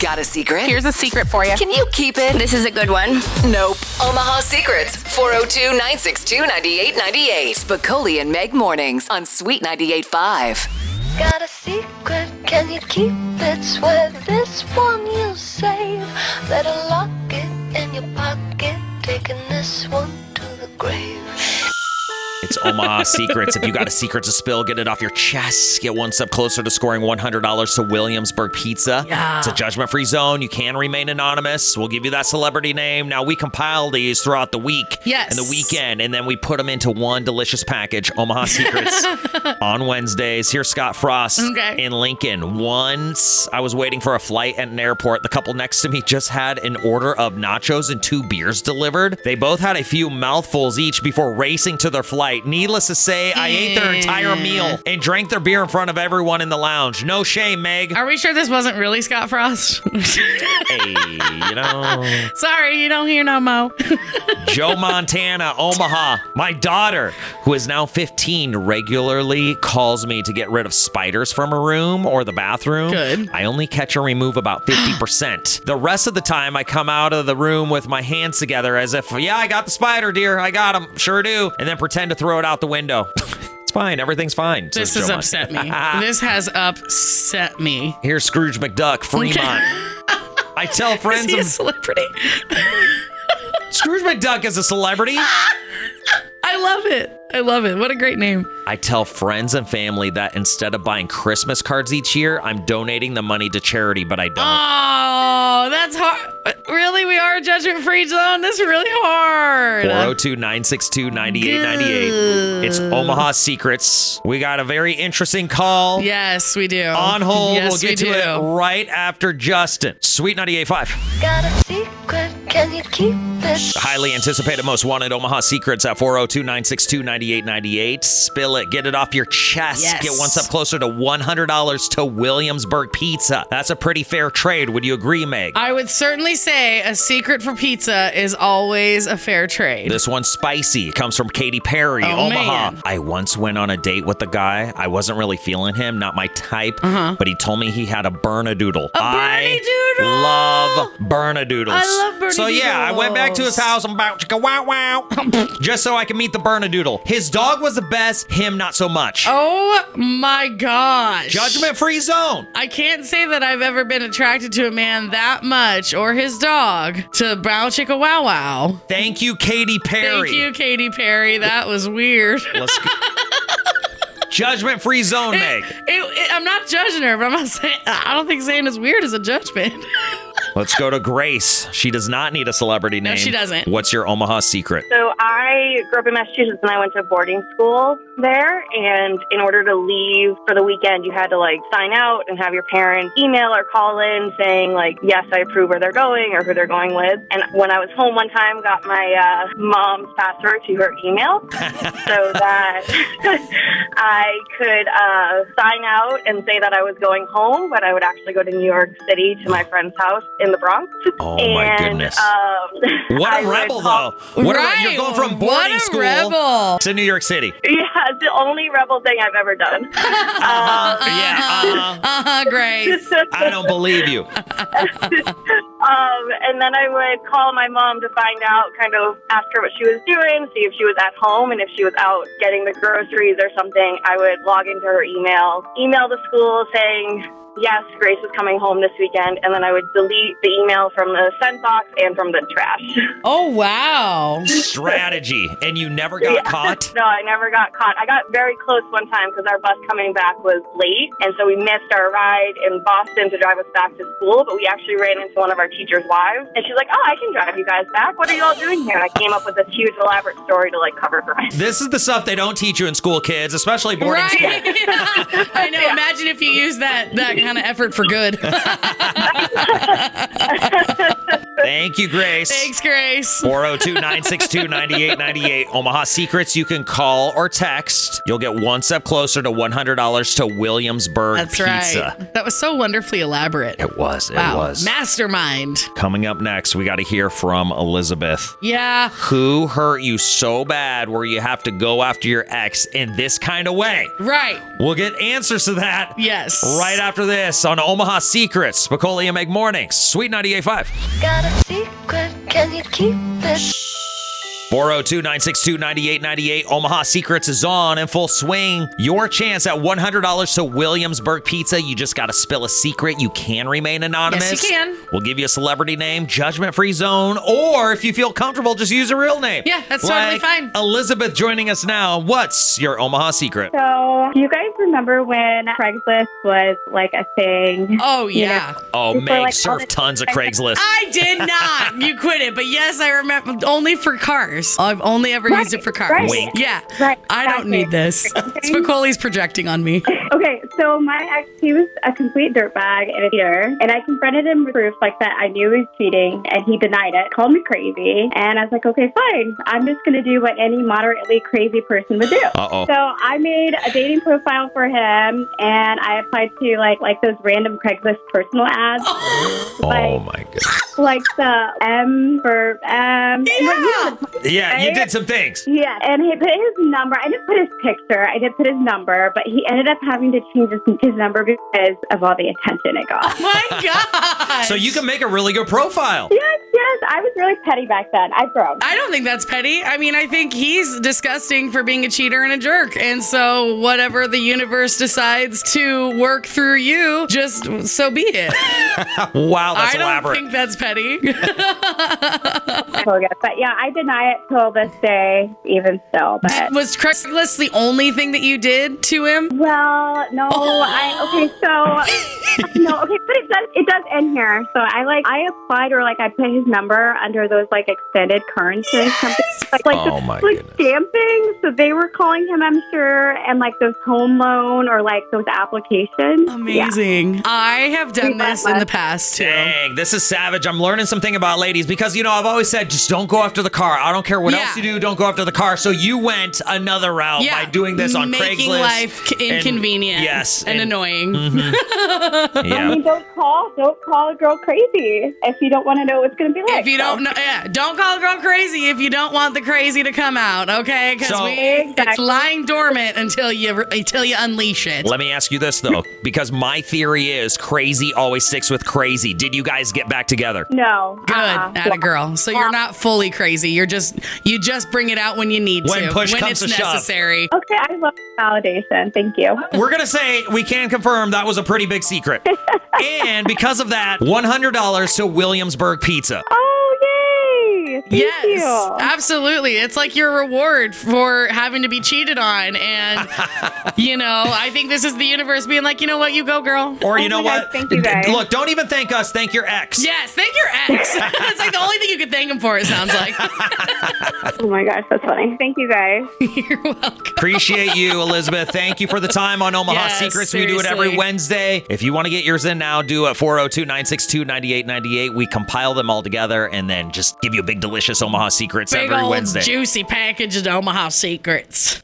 Got a secret? Here's a secret for you. Can you keep it? This is a good one. Nope. Omaha Secrets, 402-962-9898. Spicoli and Meg mornings on Sweet 98.5. Got a secret, can you keep it? Swear this one you'll save. Better lock it in your pocket, taking this one to the grave. It's Omaha Secrets. If you got a secret to spill, get it off your chest. Get one step closer to scoring $100 to Williamsburg Pizza. Yeah. It's a judgment-free zone. You can remain anonymous. We'll give you that celebrity name. Now, we compile these throughout the week Yes. and the weekend, and then we put them into one delicious package, Omaha Secrets, on Wednesdays. Here's Scott Frost in Lincoln. Once I was waiting for a flight at an airport, the couple next to me just had an order of nachos and 2 beers delivered. They both had a few mouthfuls each before racing to their flight. Needless to say, I ate their entire meal and drank their beer in front of everyone in the lounge. No shame, Meg. Are we sure this wasn't really Scott Frost? Hey, Sorry, you don't hear no mo. Joe Montana, Omaha. My daughter, who is now 15, regularly calls me to get rid of spiders from her room or the bathroom. Good. I only catch and remove about 50%. The rest of the time, I come out of the room with my hands together as if, yeah, I got the spider, dear. I got him. Sure do. And then pretend to throw it out the window. It's fine. Everything's fine. This has upset me. This has upset me. Here's Scrooge McDuck, Fremont. I tell friends. Is he a celebrity? Scrooge McDuck is a celebrity. I love it. I love it. What a great name. I tell friends and family that instead of buying Christmas cards each year, I'm donating the money to charity, but I don't. Oh, that's hard. Really? We are a judgment-free zone? This is really hard. 402-962-9898. It's Omaha Secrets. We got a very interesting call. Yes, we do. On hold. Yes, we'll get to it right after Justin. Sweet 98.5. Got a secret, can you keep it? Highly anticipated most wanted Omaha Secrets at 402-962-9898. Spill it. Get it off your chest. Yes. Get one step closer to $100 to Williamsburg Pizza. That's a pretty fair trade. Would you agree, Meg? I would certainly say a secret for pizza is always a fair trade. This one's spicy. It comes from Katy Perry, Omaha. Man. I once went on a date with a guy. I wasn't really feeling him, not my type, but he told me he had a Bernedoodle. I love Bernedoodles. I love Bernedoodles. So yeah, I went back to his house and bow chicka wow wow, just so I could meet the Bernedoodle. His dog was the best, him not so much. Oh my gosh. Judgment-free zone. I can't say that I've ever been attracted to a man that much or his dog to bow chicka wow wow. Thank you, Katy Perry. Thank you, Katy Perry. That was weird. Let's go. Judgment-free zone, Meg. I'm not judging her, but I'm not saying. I don't think saying it's weird is a judgment. Let's go to Grace. She does not need a celebrity name. No, she doesn't. What's your Omaha secret? So I grew up in Massachusetts and I went to boarding school there. And in order to leave for the weekend, you had to sign out and have your parents email or call in saying yes, I approve where they're going or who they're going with. And when I was home one time, got my mom's password to her email so that I could sign out and say that I was going home, but I would actually go to New York City to my friend's house in the Bronx. Oh, my goodness. What a rebel, though. You're going from boarding school to New York City. Yeah, it's the only rebel thing I've ever done. Grace. I don't believe you. And then I would call my mom to find out, kind of ask her what she was doing, see if she was at home, and if she was out getting the groceries or something, I would log into her email the school saying, yes, Grace is coming home this weekend, and then I would delete the email from the sent box and from the trash. Oh, wow. Strategy. And you never got caught? No, I never got caught. I got very close one time because our bus coming back was late, and so we missed our ride in Boston to drive us back to school, but we actually ran into one of our teacher's wives, and she's like, oh, I can drive you guys back. What are you all doing here? And I came up with this huge, elaborate story to cover for me. This is the stuff they don't teach you in school, kids, especially boarding school. I know. Imagine if you use that kind of effort for good. Thank you, Grace. Thanks, Grace. 402-962-9898. Omaha Secrets. You can call or text. You'll get one step closer to $100 to Williamsburg That's Pizza. right. That was so wonderfully elaborate. It was. It Wow. was. Mastermind. Coming up next, we got to hear from Elizabeth. Yeah. Who hurt you so bad where you have to go after your ex in this kind of way? Right. We'll get answers to that Yes. right after this on Omaha Secrets. Spicoli and Meg Mornings. Sweet 98.5. Got a secret, can you keep it? 402-962-9898. Omaha Secrets is on in full swing. Your chance at $100 to Williamsburg Pizza. You just got to spill a secret. You can remain anonymous. Yes, you can. We'll give you a celebrity name, judgment-free zone, or if you feel comfortable, just use a real name. Yeah, that's totally fine. Elizabeth joining us now. What's your Omaha secret? So, do you guys remember when Craigslist was like a thing? Oh, yeah. Oh, Before, Meg like, all surfed the- tons of Craigslist. I did not. You quit it. But yes, I remember. Only for cars. I've only ever used it for cars. right. Wink. Yeah. Right, I don't exactly. need this. Spicoli's projecting on me. Okay, so my ex, he was a complete dirtbag and a cheater, and I confronted him with proof like that I knew he was cheating, and he denied it, called me crazy, and I was like, okay, fine. I'm just going to do what any moderately crazy person would do. Uh-oh. So I made a dating profile for him, and I applied to like those random Craigslist personal ads. Oh, my goodness. Like the M for M. Yeah, you did some things. Yeah, and he put his number. I didn't put his picture. I didn't put his number, but he ended up having to change his number because of all the attention it got. Oh my God. So you can make a really good profile. Yes. I was really petty back then. I've grown. I don't think that's petty. I mean, I think he's disgusting for being a cheater and a jerk. And so whatever the universe decides to work through you, just so be it. Wow, that's I don't elaborate. think that's petty. But yeah, I deny it till this day, even still. But Was Craigslist the only thing that you did to him? well, no, okay, but it does end here. So I applied or I put his number under those extended car insurance companies, Oh, my goodness. scam things. So they were calling him, I'm sure, and those home loan or those applications. Amazing. I have done this in the past too. Dang, this is savage. I'm learning something about ladies because, I've always said just don't go after the car. I don't care what Yeah. else you do, don't go after the car. So you went another route by doing this on making Craigslist. life inconvenient. Yes. And annoying. I Yeah. mean, don't call a girl crazy if you don't want to know what it's going to be like. If you don't know, don't call a girl crazy if you don't want the crazy to come out, okay? Because So- it's lying dormant until you unleash it. Let me ask you this, though, because my theory is crazy always sticks with crazy. Did you guys get back together? No. Good, atta girl. So you're not fully crazy. You just bring it out when you need When to, push when comes it's to shove. necessary. Okay, I love validation. Thank you. We're going to say we can confirm that was a pretty big secret. And because of that, $100 to Williamsburg Pizza. Oh, yay! Thank Yes, you. absolutely. It's like your reward for having to be cheated on. And, I think this is the universe being like, you know what, you go, girl. Or you Oh know my what? God, thank you, guys. Look, don't even thank us. Thank your ex. Yes, thank your ex. It's like the only thing you could thank him for, it sounds like. Oh my gosh, that's funny. Thank you, guys. You're welcome. Appreciate you, Elizabeth. Thank you for the time on Omaha Yes, Secrets. We do it every seriously. Wednesday. If you want to get yours in now, do it 402-962-9898. We compile them all together and then just give you a big, delicious Omaha Secrets Big every old Wednesday. juicy package of Omaha Secrets.